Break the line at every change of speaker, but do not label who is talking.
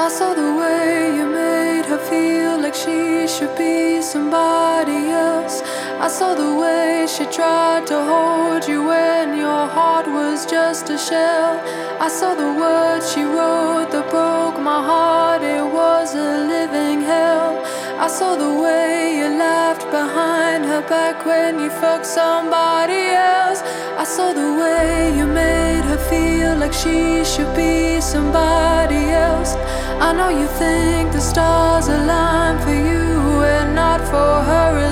I saw the way you made her feel like she should be somebody else. I saw the way she tried to hold you when your heart was just a shell. I saw the words she wrote that broke my heart. It was a living hell. I saw the way you laughed behind her back when you fucked somebody else. I saw the way you made her feel like she should be somebody else. I know you think the stars align for you and not for her.